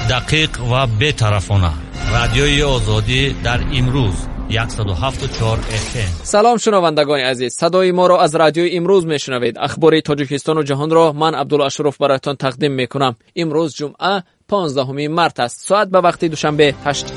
دقیق و بی‌طرفانه. رادیوی آزادی در امروز 107.4 FM. سلام شنوندگان عزیز، صدای ما را از رادیو امروز میشنوید. اخبار تاجیکستان و جهان را من عبدالاشرف برایتان تقدیم میکنم. امروز جمعه 15 مارس است. ساعت به وقت دوشنبه 8.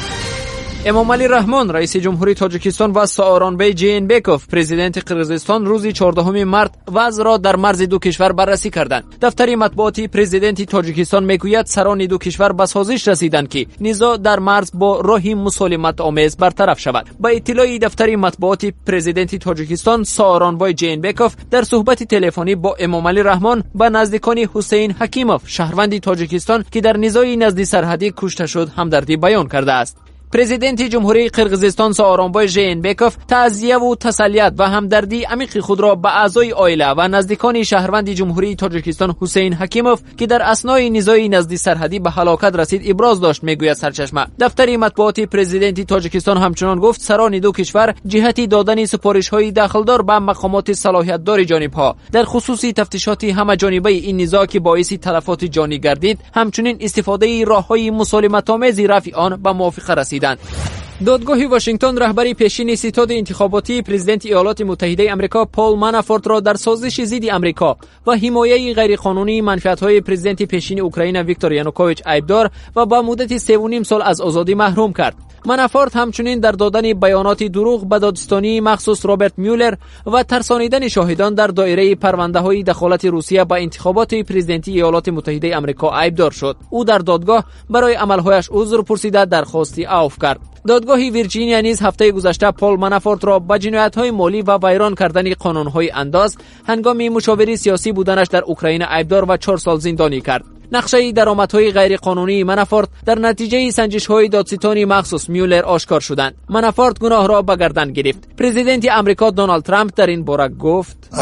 امامعلی رحمان رئیس جمهوری تاجیکستان و سооронбай جینبеков پرزیدنت قرقیزستان روز 14 مارس وضع را در مرز دو کشور بررسی کردند. دفتر مطبوعاتی پرزیدنت تاجیکستان میگوید سران دو کشور به سازش رسیدند که نزاع در مرز با راهی مسالمت آمیز برطرف شود. با اطلاع دفتر مطبوعاتی پرزیدنت تاجیکستان سооронбай جینبеков در صحبت تلفنی با امامعلی رحمان به نزدیکان حسین حکیموف شهروند تاجیکستان که در نزاع نزدی سرحدی کشته شد همدردی بیان کرده است. پرزیدنت جمهوری قرقیزستان سооронбай جینبеков تعزیه و تسلیت و همدردی عمیق خود را به اعضای عائله و نزدیکان شهروند جمهوری تاجیکستان حسین حکیموف که در اثنای نزاع نزدی سرحدی به هلاکت رسید ابراز داشت، میگوید سرچشمه. دفتر مطبوعاتی پرزیدنت تاجیکستان همچنان گفت سران دو کشور جهتی دادن سپارش‌های داخلدار به مقامات صلاحیت‌دار جانب‌ها در خصوص تفتیشات همه‌جانبه این نزاع که باعث تلفات جانی گردید، همچنین استفاده راه‌های مسالمت‌آمیز رفع آن به موافقه رسید. دادگاه واشنگتن رهبری پیشین ستاد انتخاباتی پرزیدنت ایالات متحده آمریکا پول منافورت را در سازش ضد آمریکا و حمایت غیرقانونی منفعت‌های پرزیدنت پیشین اوکراین ویکتور یانوکوویچ عیبدار و با مدت 3.5 سال از آزادی محروم کرد. منافورت همچنین در دادن بیانات دروغ به دادستانی مخصوص رابرت میولر و ترسانیدن شاهدان در دایره پرونده‌های دخالت روسیه به انتخابات پرزیدنتی ایالات متحده آمریکا عیبدار شد. او در دادگاه برای عملهایش عذر پرسیده درخواستی عفو کرد. دادگاه ویرجینیا نیز هفته گذشته پول منافورت را به جنایت‌های مالی و ویران کردن قانون‌های انداز هنگام مشاوره سیاسی بودنش در اوکراین عیبدار و 4 سال زندانی کرد. نقشه درآمدهای غیرقانونی منافورت در نتیجه سنجش‌های دادستانی مخصوص میولر آشکار شدند. منافورت گناه را به گردن گرفت. پرزیدنت آمریکا دونالد ترامپ در این باره گفت: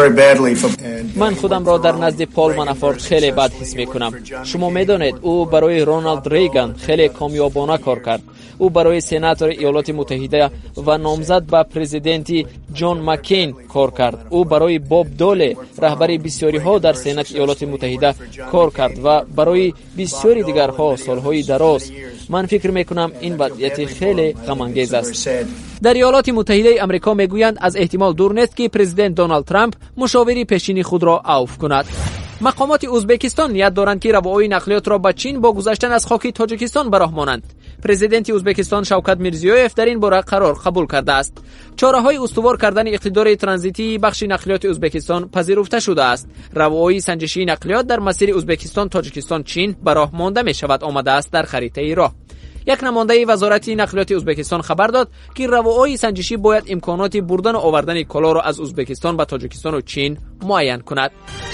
من خودم را در نزد پول منافورت خیلی بد حس می‌کنم. شما می‌دانید او برای رونالد ریگان خیلی کامیابانه کار کرد. او برای سناتور ایالات متحده و نامزد به پرزیدنتی جان مکین کار کرد. او برای باب دول رهبر بسیاری‌ها در سنات ایالات متحده کار کرد و برای بسیاری دیگرها سالهای دراز. من فکر میکنم این وضعیت خیلی غم‌انگیز است. در ایالات متحده آمریکا میگویند از احتمال دور نیست که پرزیدنت دونالد ترامپ مشاوره پیشین خود را عفو کند. مقامات ازبکستان نیت دارند که رواهای نقلیات را به چین با گذشتن از خاک تاجیکستان برهمانند. پرزیدنت ازبکستان شوکت میرزیویف در این باره قرار قبول کرده است. چاره‌های استوار کردن اقتدار ترانزیتی بخش نقلیات ازبکستان پذیرفته شده است. رواهای سنجشی نقلیات در مسیر ازبکستان تاجیکستان چین براه مانده می شود آمده است در خریطه راه. یک نماینده وزارت نقلیات ازبکستان خبر داد که رواهای سنجشی باید امکانات بردن و آوردن کالا را از ازبکستان به تاجیکستان و چین معین کند.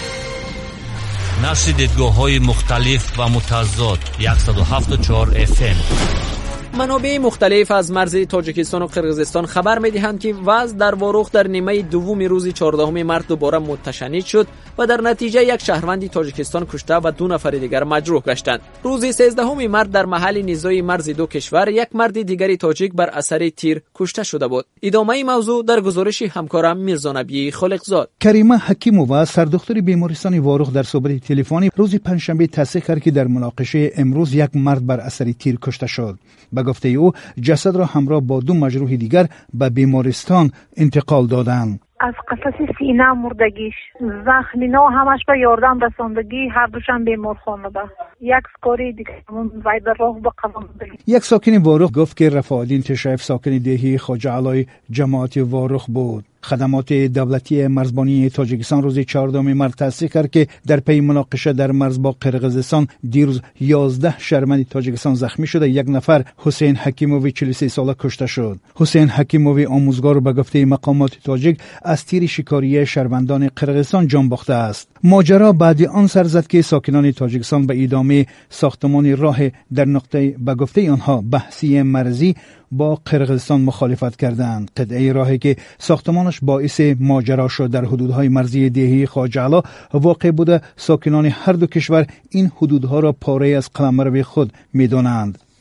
نشر دیدگاه‌های مختلف و متضاد 107.4 FM. منابع مختلف از مرز تاجیکستان و قرقیزستان خبر می‌دهند که وضع در واروخ در نیمه دوم روز 14 مارس دوباره متشنج شد و در نتیجه یک شهروند تاجیکستان کشته و 2 نفر دیگر مجروح گشتند. روز 13 مارس در محل نزاع مرز دو کشور یک مرد دیگری تاجیک بر اثر تیر کشته شده بود. ادامه موضوع در گزارش همکارم میرزا نبی خالقزاد. کریمه حکیمووا سردختر بیمارستان واروخ در صحبت تلفنی روز پنجشنبه تصدیق کرد که در مناقشه امروز یک مرد بر اثر تیر کشته شد. به گفته او جسد را همراه با 2 مجروح دیگر به بیمارستان انتقال دادند. از قفس سینه مردگیش زخمینا همش به یاردم رساندگی هر دوشم بیمارخانه ده. یک سکاری دیگه وای در راه به قدم بگید. یک ساکن واروخ گفت که رفاعالدین تشریف ساکن دهی خواجه علای جماعت واروخ بود. خدمات دولتی مرزبانی تاجیکستان روز 14 مارس تصدیق کرد که در پی مناقشه در مرز با قرقیزستان دیروز 11 شهروند تاجیکستان زخمی شده. یک نفر حسین حکیموی 43 ساله کشته شد. حسین حکیموی آموزگار به گفته مقامات تاجیک از تیر شکاری شهروندان قرقیزستان جان باخته است. ماجرا بعد آن سر زد که ساکنان تاجیکستان به ادامه ساختمان راه در نقطه به گفته آنها بحثی مرزی با قرقیزستان مخالفت کردند. قطعه راهی که ساختمانش باعث ماجرا شد در حدودهای مرزی دهی خواجه علا واقع بوده. ساکنان هر دو کشور این حدودها را پاره از قلمرو خود می‌دانند.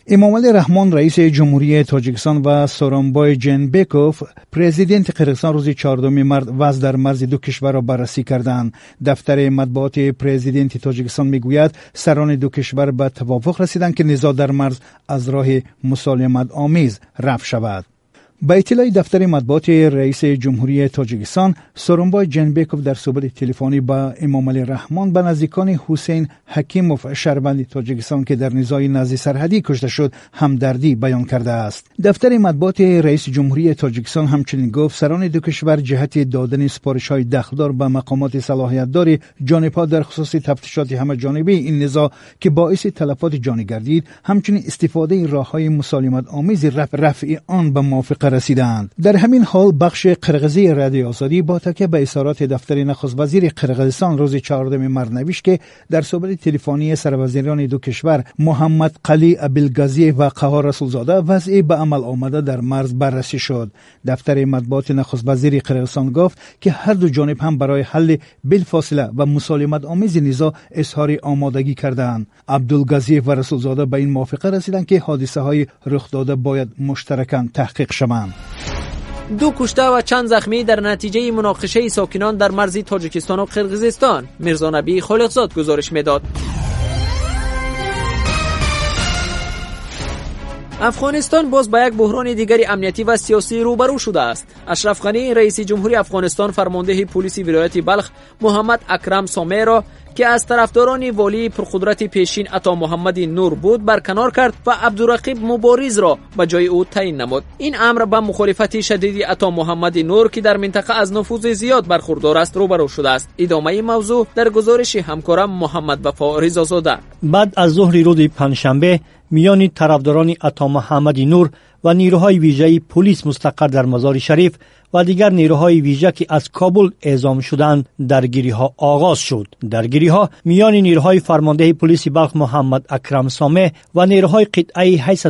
امامعلی رحمان رئیس جمهوری تاجیکستان و سورونبای جنبکوف پرزیدنت قرقیزستان روز 14 مارس وضع در مرز دو کشور را بررسی کردند. دفتر مطبوعات پرزیدنت تاجیکستان میگوید سران دو کشور به توافق رسیدند که نزاع در مرز از راه مسالمت آمیز رفع شود. با اطلاع دفتر مطبوعات رئیس جمهوری تاجیکستان، سورونبای جنبکوف در صحبت تلفنی با امامعلی رحمان به نزدیکان حسین حکیموف شهروند تاجیکستان که در نزاع نزدی سرحدی کشته شد همدردی بیان کرده است. دفتر مطبوعات رئیس جمهوری تاجیکستان همچنین گفت سران دو کشور جهت دادن سپارش‌های دخلدار به مقامات صلاحیت‌دار جانب‌ها در خصوص تفتیشات همه‌جانبه این نزاع که باعث تلفات جانی گردید، همچنین استفاده راه‌های مسالمت آمیز رفع آن به موافقه رسیدند. در همین حال بخش قرقیزی رادیو آزادی با تکیه به اظهارات دفتر نخست وزیر قرقیزستان روز 14 مارس نوشت که در صحبت تلفنی سروزیران دو کشور محمد قلی ابیلگازی و قهار رسولزاده وضع به عمل آمده در مرز بررسی شد. دفتر مطبوعات نخست وزیر قرقیزستان گفت که هر دو جانب هم برای حل بلافاصله و مسالمت آمیز نزاع اظهار آمادگی کردند. عبدالگازی و رسولزاده به این موافقه رسیدند که حادثه های رخ داده باید مشترکاً تحقیق شوند. دو کشته و چند زخمی در نتیجه مناقشه ساکنان در مرز تاجیکستان و قرقیزستان. میرزا نبی خالقزاد گزارش میداد. افغانستان باز با یک بحران دیگری امنیتی و سیاسی روبرو شده است. اشرف غنی رئیس جمهوری افغانستان فرمانده پلیس ولایت بلخ محمد اکرم سامه را که از طرفداران والی پرقدرت پیشین عطا محمد نور بود برکنار کرد و عبدالرقیب مبارز را به جای او تعیین نمود. این امر با مخالفت شدید عطا محمد نور که در منطقه از نفوذ زیاد برخوردار است روبرو شده است. ادامه موضوع در گزارش همکارم محمد وفا رضازاده. بعد از ظهر روز پنجشنبه میان طرفداران عطا محمد نور و نیروهای ویژه پلیس مستقر در مزار شریف و دیگر نیروهای ویژه که از کابل اعزام شدند درگیری‌ها آغاز شد. درگیری‌ها میان نیروهای فرمانده پلیس بلخ محمد اکرم سامه و نیروهای قطعه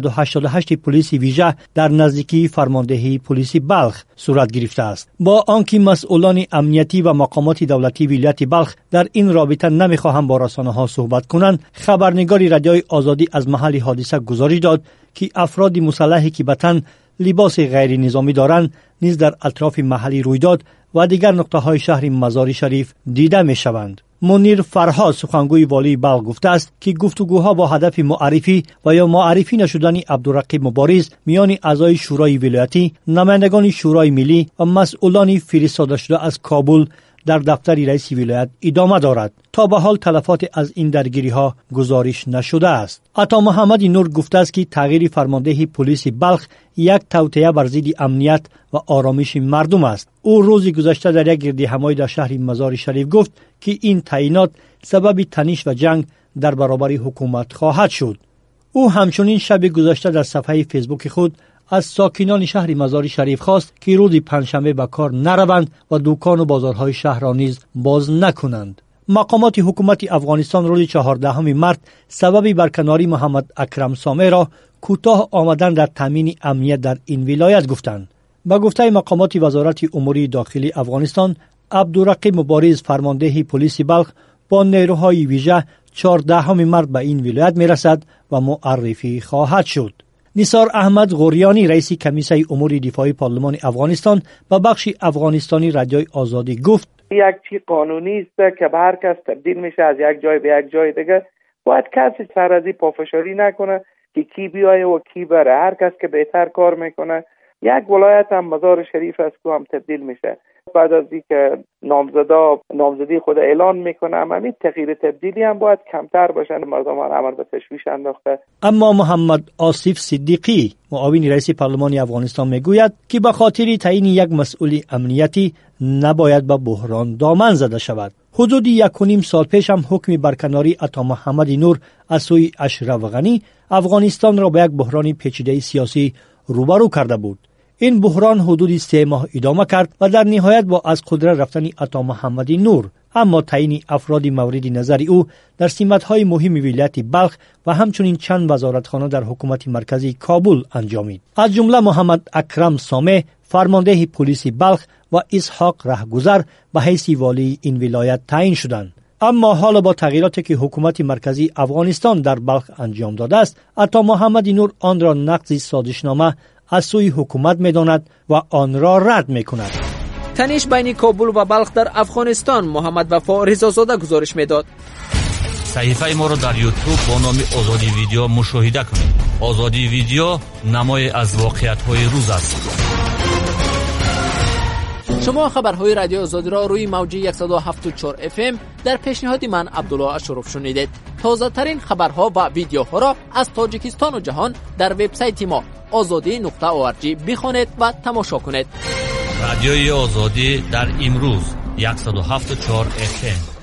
888 پلیس ویژه در نزدیکی فرمانده پلیس بلخ صورت گرفته است. با آنکه مسئولان امنیتی و مقامات دولتی ولایت بلخ در این رابطه نمی‌خواهند با رسانه‌ها صحبت کنند، خبرنگار رادیوی آزادی از محل حادثه گزارش داد که افراد مسلحی که به تن لباس غیر نظامی دارند نیز در اطراف محلی رویداد و دیگر نقطه‌های شهر مزار شریف دیده می‌شوند. منیر فرهاد سخنگوی والی بلخ گفته است که گفتگوها با هدف معرفی و یا معرفی نشدن عبدالرقیب مبارز میان اعضای شورای ولایتی، نمایندگان شورای ملی و مسئولان فرستاده شده از کابل در دفتر رئیس ولایت ادامه دارد. تا به حال تلفات از این درگیری ها گزارش نشده است. عطا محمد نور گفته است که تغییر فرمانده پلیس بلخ یک توطئه بر ضد امنیت و آرامش مردم است. او روز گذشته در یک گردهمایی در شهر مزار شریف گفت که این تعیینات سبب تنش و جنگ در برابر حکومت خواهد شد. او همچنین شب گذشته در صفحه فیسبوک خود از ساکنان شهر مزار شریف خواست که روز پنجشنبه به کار نروند و دکان و بازارهای شهر را نیز باز نکنند. مقامات حکومت افغانستان روز 14 مارس سبب برکناری محمد اکرم سامه را کوتاه آمدن در تامین امنیت در این ولایت گفتند. با گفته مقامات وزارت امور داخلی افغانستان، عبدالرقیب مبارز فرمانده پلیس بلخ با نیروهای ویژه 14 مارس به این ولایت میرسد و معرفی خواهد شد. نثار احمد غوریانی رئیس کمیسیون امور دفاعی پارلمان افغانستان و بخش افغانستانی رادیوی آزادی گفت یک چیز قانونی است که به هر کس تبدیل میشه از یک جای به یک جای دیگه. باید کسی سر از این پافشاری نکنه که کی بیایه و کی بره. هر کس که بهتر کار میکنه، یک ولایت هم مزار شریف است که هم تبدیل میشه. بعد از اینکه نامزدی خود اعلان میکنه، همین تغییر تبدیلی هم باید کمتر باشه. مردم امر به تشویش انداخته. اما محمد آصف صدیقی معاون رئیس پارلمان افغانستان میگوید که به خاطر تعیین یک مسئول امنیتی نباید به بحران دامن زده شود. حدود 1.5 سال پیش هم حکم برکناری عطا محمد نور از سوی اشرف غنی افغانستان را به یک بحران پیچیده سیاسی روبرو کرده بود. این بحران حدود 3 ماه ادامه کرد و در نهایت با از قدرت رفتن عطا محمد نور، اما تعیین افراد مورد نظر او در سمت‌های مهم ولایت بلخ و همچنین چند وزارتخانه در حکومت مرکزی کابل انجامید. از جمله محمد اکرم سامه فرمانده پلیس بلخ و اسحاق رهگذر به حیث والی این ولایت تعیین شدند. اما حالا با تغییراتی که حکومت مرکزی افغانستان در بلخ انجام داده است، عطا محمدی نور آن را نقض سازشنامه از سوی حکومت می‌داند و آن را رد می‌کند. تنش بین کابل و بلخ در افغانستان. محمد وفا رضازاده گزارش میداد. صحیفه ما را در یوتیوب با نام آزادی ویدیو مشاهده کنید. آزادی ویدیو نمای از واقعیت‌های روز است. شما خبرهای رادیو آزادی را روی موج 107.4 FM در پیشنهاد من عبدالله اشرف شنیدید. تازه ترین خبرها و ویدیوها را از تاجیکستان و جهان در وبسایت ما azadi.org بخوانید و تماشا کنید. رادیوی آزادی در امروز 107.4 FM.